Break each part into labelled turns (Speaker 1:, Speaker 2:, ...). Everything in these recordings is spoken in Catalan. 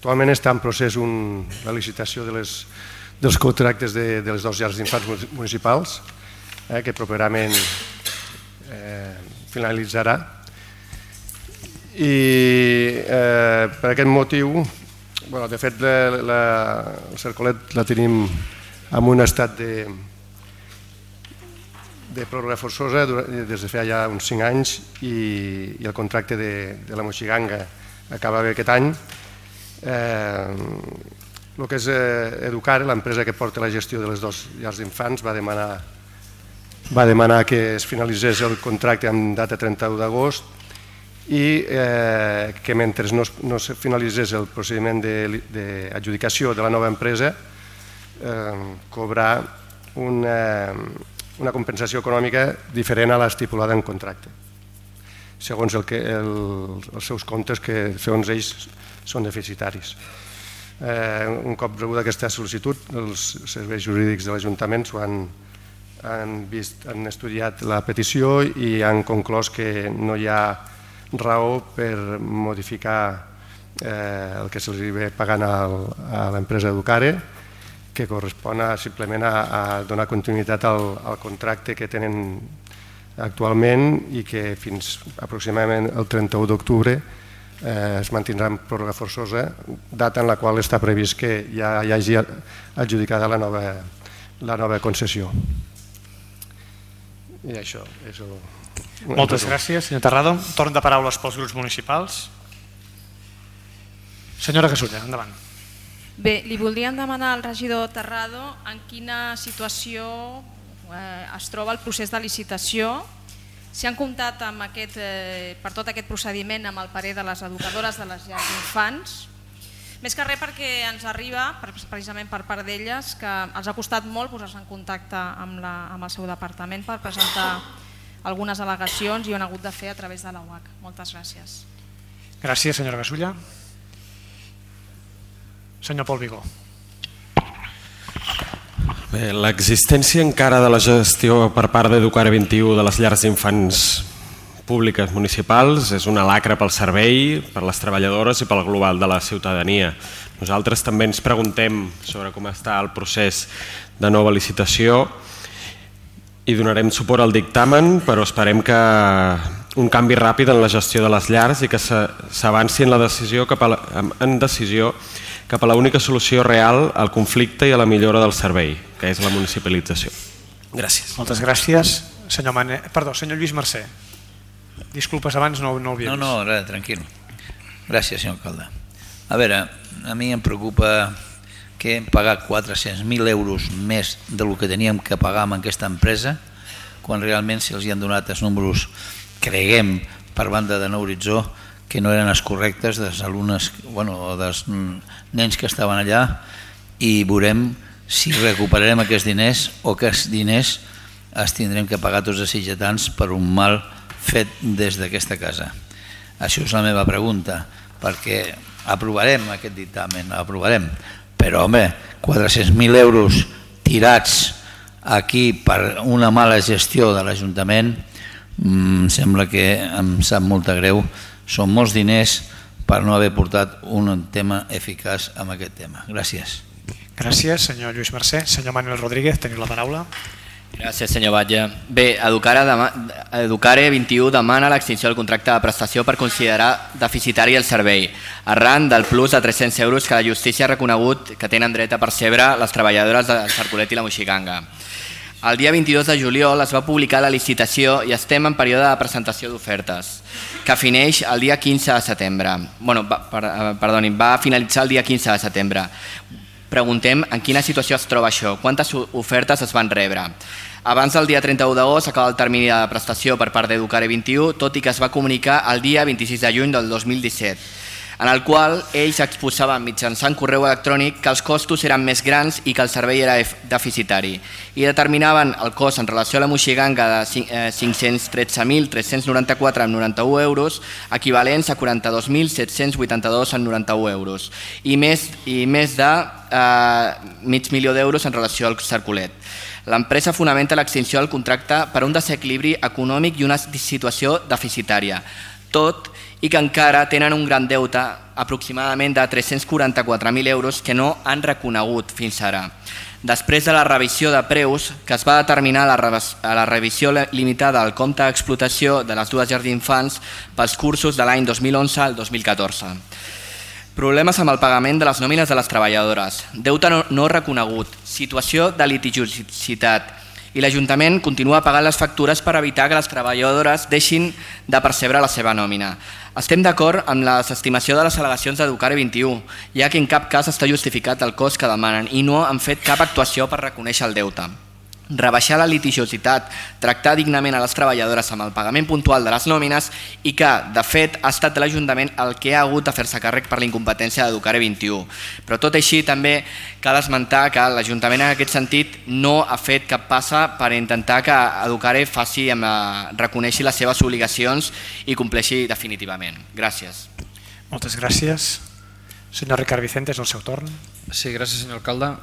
Speaker 1: Actualment està en procés la licitació dels contractes de les dues llars d'infants municipals, que properament finalitzarà. I per aquest motiu, de fet, el Cercolet la tenim en un estat de pròrroga forçosa des de fa ja uns 5 anys i el contracte de la Moixiganga acaba bé aquest any. El que és Educare, l'empresa que porta la gestió de les dues llars d'infants, va demanar que es finalitzés el contracte amb data 31 d'agost i que mentre no es finalitzés el procediment d'adjudicació de la nova empresa cobrar una compensació econòmica diferent a l'estipulada en contracte, segons els seus comptes, que segons ells són deficitaris. Un cop rebuda aquesta sol·licitud, els serveis jurídics de l'Ajuntament han estudiat la petició i han conclòs que no hi ha raó per modificar el que se'ls ve pagant a l'empresa Educare, que correspon simplement a donar continuïtat al contracte que tenen actualment i que fins aproximadament el 31 d'octubre es mantindrà en pròrroga forçosa, data en la qual està previst que ja hi hagi adjudicada la nova concessió. I això és el...
Speaker 2: Moltes gràcies, senyor Terrado. Torn de paraules pels grups municipals. Senyora Gasulla, endavant.
Speaker 3: Bé, li voldríem demanar al regidor Terrado en quina situació es troba el procés de licitació, si han comptat per tot aquest procediment amb el parer de les educadores de les llars d'infants, més que res perquè ens arriba, precisament per part d'elles, que els ha costat molt posar-se en contacte amb el seu departament per presentar algunes al·legacions i ho han hagut de fer a través de la UAC. Moltes gràcies.
Speaker 2: Gràcies, senyora Gasulla. Senyor Pol Vigó.
Speaker 4: L'existència encara de la gestió per part d'Educare 21 de les llars d'infants públiques municipals és una lacra pel servei, per les treballadores i pel global de la ciutadania. Nosaltres també ens preguntem sobre com està el procés de nova licitació i donarem suport al dictamen, però esperem que un canvi ràpid en la gestió de les llars i que s'avanci en la decisió cap a l'única solució real al conflicte i a la millora del servei, que és la municipalització. Gràcies.
Speaker 2: Moltes gràcies. Senyor Lluís Mercè. Disculpes, abans no ho havia vist.
Speaker 5: No, res, tranquil. Gràcies, senyor alcalde. A veure, a mi em preocupa que hem pagat 400.000 euros més del que teníem que pagar amb aquesta empresa, quan realment si els hi han donat els números, creguem, per banda de Nou Horitzó, que no eren els correctes dels alumnes o dels nens que estaven allà, i veurem si recuperarem aquests diners o aquests diners els tindrem que pagar tots els sitgetans per un mal fet des d'aquesta casa. Això és la meva pregunta, perquè aprovarem aquest dictamen, però home, 400.000 euros tirats aquí per una mala gestió de l'Ajuntament, sembla que em sap molta greu. Són molts diners per no haver portat un tema eficaç amb aquest tema. Gràcies.
Speaker 2: Gràcies, senyor Lluís Mercè. Senyor Manuel Rodríguez, teniu la paraula.
Speaker 6: Gràcies, senyor Batlle. Bé, Educare 21 demana l'extinció del contracte de prestació per considerar deficitari el servei, arran del plus de 300 euros que la justícia ha reconegut que tenen dret a percebre les treballadores del Cercolet i la Moixiganga. El dia 22 de juliol es va publicar la licitació i estem en període de presentació d'ofertes, que fineix el dia 15 de setembre. Va finalitzar el dia 15 de setembre. Preguntem en quina situació es troba això, quantes ofertes es van rebre. Abans del dia 31 d'agost acaba el termini de prestació per part d'Educare 21, tot i que es va comunicar el dia 26 de juny del 2017, en el qual ells exposaven mitjançant correu electrònic que els costos eren més grans i que el servei era deficitari, i determinaven el cost en relació a la Moixiganga de 513.394,91 euros, equivalents a 42.782,91 euros, i més de mig milió d'euros en relació al Cercolet. L'empresa fonamenta l'extinció del contracte per un desequilibri econòmic i una situació deficitària. tot i que encara tenen un gran deute, aproximadament de 344.000 euros, que no han reconegut fins ara. Després de la revisió de preus, que es va determinar a la revisió limitada al compte d'explotació de les dues llars d'infants pels cursos de l'any 2011 al 2014. Problemes amb el pagament de les nòmines de les treballadores, deute no reconegut, situació de litigiositat, i l'Ajuntament continua pagant les factures per evitar que les treballadores deixin de percebre la seva nòmina. Estem d'acord amb la desestimació de les al·legacions d'Educare 21, ja que en cap cas està justificat el cost que demanen i no han fet cap actuació per reconèixer el deute. Rebaixar la litigiositat, tractar dignament a les treballadores amb el pagament puntual de les nòmines i que, de fet, ha estat l'Ajuntament el que ha hagut de fer-se càrrec per la incompetència d'Educare 21. Però tot així també cal esmentar que l'Ajuntament en aquest sentit no ha fet cap passa per intentar que Educare reconeixi les seves obligacions i compleixi definitivament. Gràcies.
Speaker 2: Moltes gràcies. Senyor Ricard Vicente, és el seu torn.
Speaker 7: Sí, gràcies, senyor alcalde.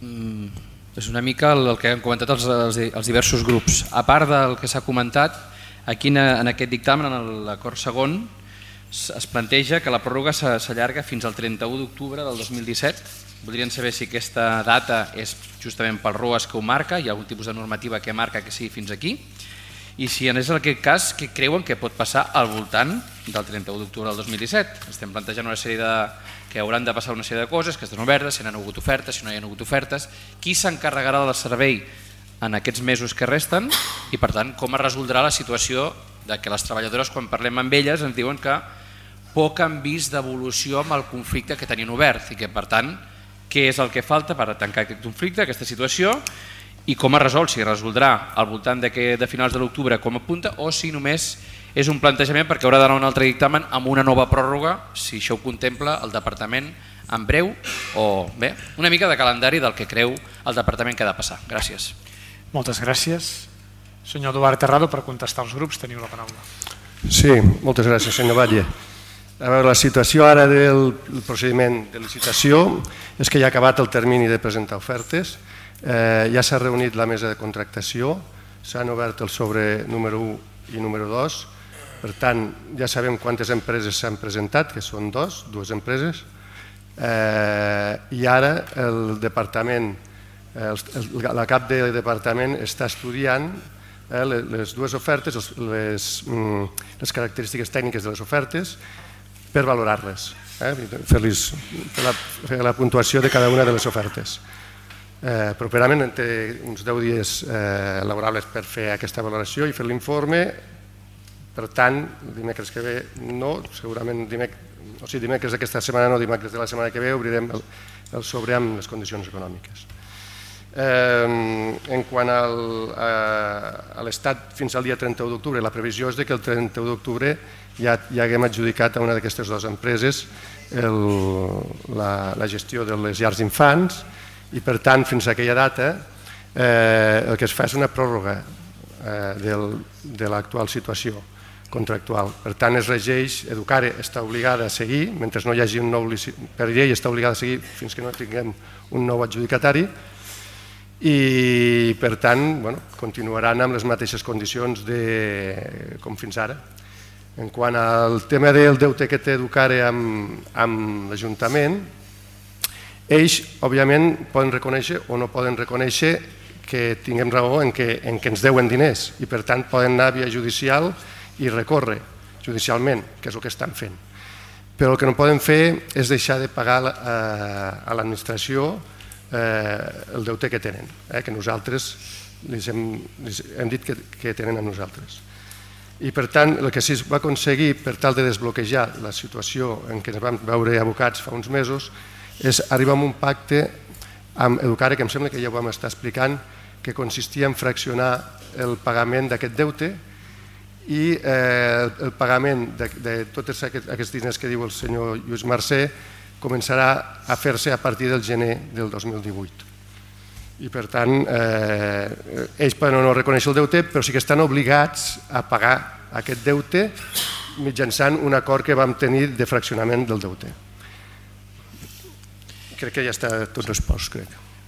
Speaker 7: És una mica el que han comentat els diversos grups. A part del que s'ha comentat, aquí en aquest dictamen, en l'acord segon, es planteja que la pròrroga s'allarga fins al 31 d'octubre del 2017. Voldrien saber si aquesta data és justament pel ROAS que ho marca, hi ha algun tipus de normativa que marca que sigui fins aquí, i si és en aquest cas que creuen que pot passar al voltant del 31 d'octubre del 2017. Estem plantejant una sèrie que hauran de passar una sèrie de coses, que estan obertes, si n'han hagut ofertes, si no hi ha hagut ofertes, qui s'encarregarà del servei en aquests mesos que resten i, per tant, com es resoldrà la situació de que les treballadores, quan parlem amb elles, ens diuen que poc han vist d'evolució amb el conflicte que tenien obert i que, per tant, què és el que falta per tancar aquest conflicte, aquesta situació, i com es resol, si es resoldrà al voltant de finals de l'octubre com apunta o si només és un plantejament perquè haurà d'anar un altre dictamen amb una nova pròrroga, si això ho contempla el departament en breu o bé, una mica de calendari del que creu el departament que ha de passar. Gràcies.
Speaker 2: Moltes gràcies. Senyor Eduard Terrado, per contestar als grups teniu la paraula.
Speaker 1: Sí, moltes gràcies, senyor Batlle. A veure, la situació ara del procediment de licitació és que ja ha acabat el termini de presentar ofertes, ja s'ha reunit la mesa de contractació, s'han obert el sobre número 1 i número 2, per tant ja sabem quantes empreses s'han presentat, que són dues empreses, i ara el departament, la cap de departament està estudiant les dues ofertes, les característiques tècniques de les ofertes per valorar-les, fer la puntuació de cada una de les ofertes. Properament té uns 10 dies laborables per fer aquesta valoració i fer l'informe. Per tant, dimecres que ve no, segurament dimecres d'aquesta setmana no, dimecres de la setmana que ve obrirem el sobre amb les condicions econòmiques. En quant a l'estat fins al dia 31 d'octubre, la previsió és que el 31 d'octubre ja haguem adjudicat a una d'aquestes dues empreses la gestió de les llars d'infants i per tant fins a aquella data el que es fa és una pròrroga de l'actual situació contractual. Per tant es regeix, Educare està obligada a seguir, mentre no hi hagi un nou per llei està obligada a seguir fins que no tinguem un nou adjudicatari i per tant continuaran amb les mateixes condicions com fins ara. En quant al tema del deute que té Educare amb l'Ajuntament, ells, òbviament, poden reconèixer o no poden reconèixer que tinguem raó en que ens deuen diners i, per tant, poden anar a via judicial i recórrer judicialment, que és el que estan fent. Però el que no poden fer és deixar de pagar a l'administració el deute que tenen, que nosaltres hem dit que tenen a nosaltres. I, per tant, el que sí es va aconseguir per tal de desbloquejar la situació en què ens vam veure abocats fa uns mesos és arribar a un pacte amb Educare, que em sembla que ja ho vam estar explicant, que consistia en fraccionar el pagament d'aquest deute i el pagament de tots aquests diners que diu el senyor Lluís Mercè començarà a fer-se a partir del gener del 2018. I per tant, ells poden no reconèixer el deute, però sí que estan obligats a pagar aquest deute mitjançant un acord que vam tenir de fraccionament del deute. Crec que ja està tot respost, crec.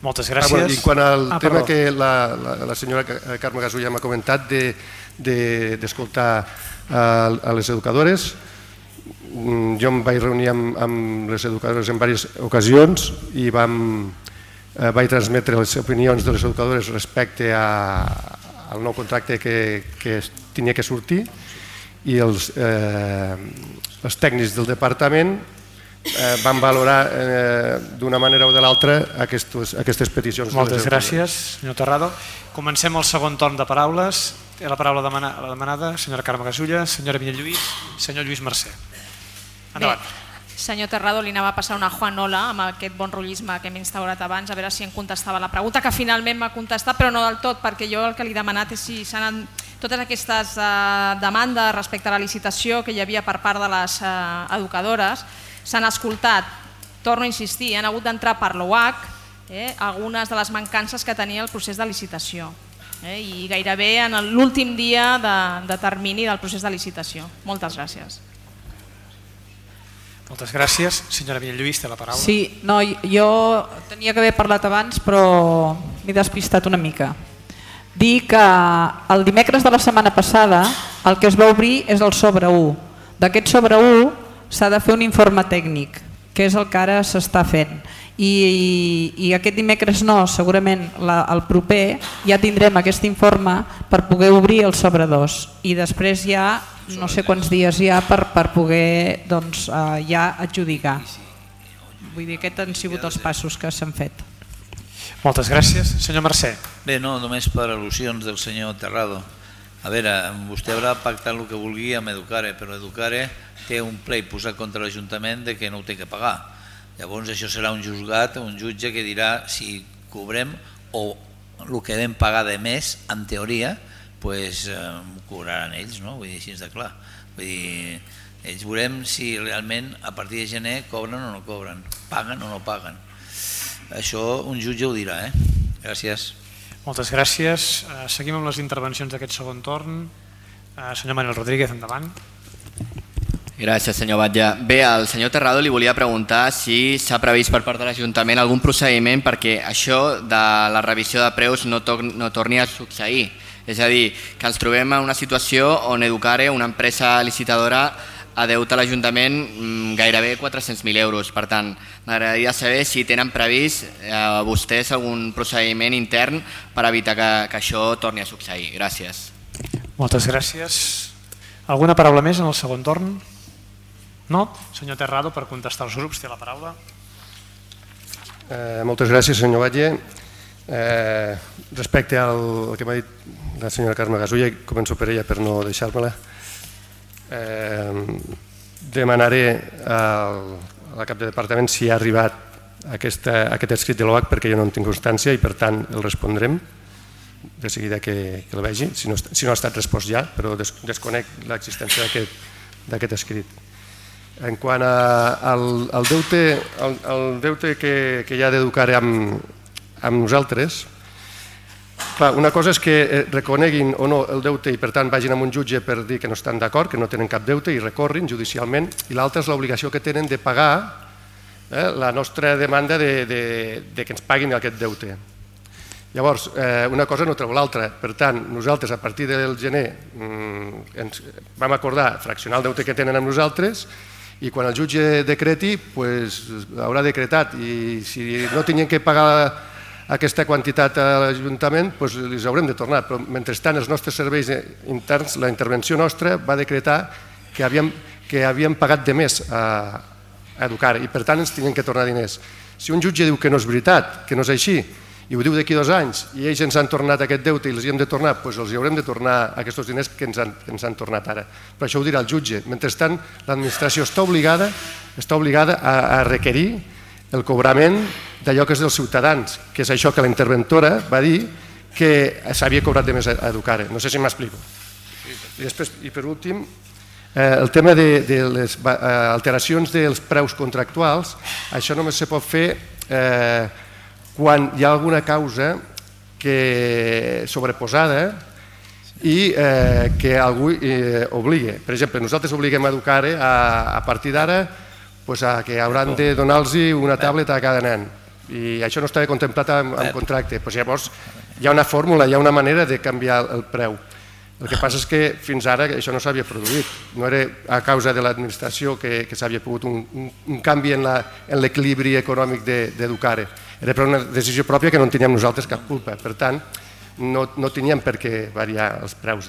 Speaker 2: Moltes gràcies.
Speaker 1: I quant al tema que la senyora Carme Gasulla m'ha comentat d'escoltar a les educadores, jo em vaig reunir amb les educadores en diverses ocasions i vaig transmetre les opinions de les educadores respecte al nou contracte que tenia que sortir i els tècnics del departament van valorar d'una manera o de l'altra aquestes peticions.
Speaker 2: Moltes gràcies, senyor Terrado. Comencem el segon torn de paraules. Té la paraula demanada, senyora Carme Gasulla, senyora Villalluís, senyor Lluís Mercè. Endavant.
Speaker 3: Bé, senyor Terrado, li anava a passar una Juanola amb aquest bon rotllisme que hem instaurat abans, a veure si em contestava la pregunta, que finalment m'ha contestat, però no del tot, perquè jo el que li he demanat és si s'han totes aquestes demandes respecte a la licitació que hi havia per part de les educadores, s'han escoltat, torno a insistir, han hagut d'entrar per l'OAC algunes de les mancances que tenia el procés de licitació i gairebé en l'últim dia de termini del procés de licitació. Moltes gràcies.
Speaker 2: Moltes gràcies. Senyora Villalluís, té la paraula.
Speaker 8: Sí, no, jo tenia que haver parlat abans però m'he despistat una mica. Dir que el dimecres de la setmana passada el que es va obrir és el sobre 1. D'aquest sobre 1 s'ha de fer un informe tècnic, que és el que ara s'està fent. I aquest dimecres no, segurament el proper ja tindrem aquest informe per poder obrir el sobre 2 i després ja no sé quants dies hi ha per poder ja adjudicar. Vull dir, aquests han sigut els passos que s'han fet.
Speaker 2: Moltes gràcies. Senyor Mercè.
Speaker 5: Bé, no, només per al·lusions del senyor Terrado. A veure, vostè haurà pactat el que vulgui amb Educare, però Educare té un pleit posat contra l'Ajuntament de que no ho té que pagar. Llavors això serà un juzgat, un jutge que dirà si cobrem o el que vam pagar de més, en teoria, doncs ho cobraran ells, no? Vull dir, així és de clar. Vull dir, ells veurem si realment a partir de gener cobren o no cobren, paguen o no paguen. Això un jutge ho dirà, Gràcies.
Speaker 2: Moltes gràcies. Seguim amb les intervencions d'aquest segon torn. Senyor Manuel Rodríguez, endavant.
Speaker 6: Gràcies, senyor Batlle. Bé, al senyor Terrado li volia preguntar si s'ha previst per part de l'Ajuntament algun procediment perquè això de la revisió de preus no torni a succeir. És a dir, que ens trobem en una situació on Educare, una empresa licitadora, ha deut a l'Ajuntament gairebé 400.000 euros. Per tant, m'agradaria saber si tenen previst vostès algun procediment intern per evitar que això torni a succeir. Gràcies.
Speaker 2: Moltes gràcies. Alguna paraula més en el segon torn? No? Senyor Terrado, per contestar als grups, té la paraula.
Speaker 1: Moltes gràcies, senyor Batlle. Respecte al que m'ha dit la senyora Carme Gasulla, començo per ella per no deixar-me-la, demanaré a la cap de departament si ha arribat aquest escrit de l'OAC perquè jo no en tinc constància i per tant el respondrem de seguida que el vegi, si no ha estat respost ja, però desconec l'existència d'aquest escrit. En quant al deute que hi ha d'Educare amb nosaltres, clar, una cosa és que reconeguin o no el deute i per tant vagin amb un jutge per dir que no estan d'acord, que no tenen cap deute i recorrin judicialment, i l'altra és l'obligació que tenen de pagar la nostra demanda de que ens paguin aquest deute. Llavors, una cosa no treu l'altra, per tant, nosaltres a partir del gener vam acordar fraccionar el deute que tenen amb nosaltres i quan el jutge decreti haurà decretat i si no tinguin que pagar aquesta quantitat a l'Ajuntament els haurem de tornar, però mentrestant els nostres serveis interns, la intervenció nostra va decretar que havíem pagat de més a Educare i per tant ens tenien que tornar diners. Si un jutge diu que no és veritat, que no és així i ho diu d'aquí 2 anys i ells ens han tornat aquest deute i els hi hem de tornar, doncs els haurem de tornar aquests diners que ens han tornat ara. Però això ho dirà el jutge. Mentrestant, l'administració està obligada a requerir el cobrament d'allò que és dels ciutadans, que és això que la interventora va dir que s'havia cobrat de més a Educare. No sé si m'explico. I per últim, el tema de les alteracions dels preus contractuals, això només se pot fer quan hi ha alguna causa sobreposada i que algú obligue. Per exemple, nosaltres obliguem a Educare a partir d'ara que hauran de donar-los una tablet a cada nen i això no estava contemplat en contracte. Llavors hi ha una fórmula, hi ha una manera de canviar el preu. El que passa és que fins ara això no s'havia produït, no era a causa de l'administració que s'havia pogut un canvi en l'equilibri econòmic d'Educare, era per una decisió pròpia que no en teníem nosaltres cap culpa, per tant no teníem per què variar els preus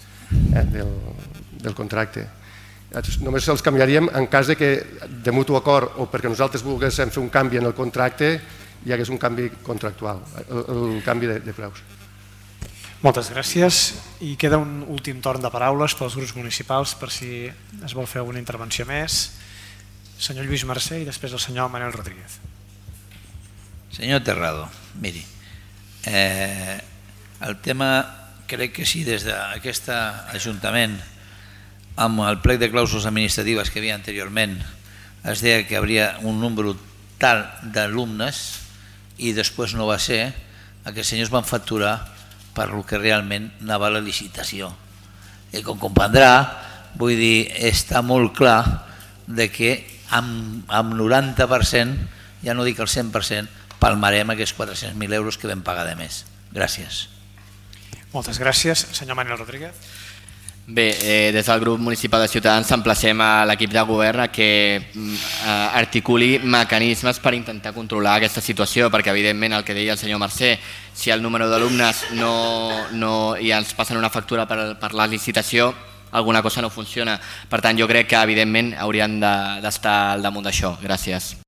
Speaker 1: del contracte. Només els canviaríem en cas que de mutu acord o perquè nosaltres volguéssim fer un canvi en el contracte hi hagués un canvi contractual, el canvi de preus.
Speaker 2: Moltes gràcies. I queda un últim torn de paraules pels grups municipals per si es vol fer alguna intervenció més. Senyor Lluís Mercè i després el senyor Manel Rodríguez.
Speaker 5: Senyor Terrado, miri, el tema crec que si des d'aquest Ajuntament amb el plec de clàusules administratives que hi havia anteriorment es deia que hi hauria un número tal d'alumnes i després no va ser, aquests senyors van facturar per el que realment anava a la licitació. I com comprendrà, vull dir, està molt clar que amb 90%, ja no dic el 100%, palmarem aquests 400.000 euros que vam pagar de més. Gràcies.
Speaker 2: Moltes gràcies. Senyor Manel Rodríguez.
Speaker 6: Bé, des del grup municipal de Ciutadans emplacem a l'equip de govern a que articuli mecanismes per intentar controlar aquesta situació, perquè evidentment el que deia el senyor Mercè, si el número d'alumnes i ens passen una factura per la licitació, alguna cosa no funciona. Per tant, jo crec que evidentment haurien d'estar al damunt d'això. Gràcies.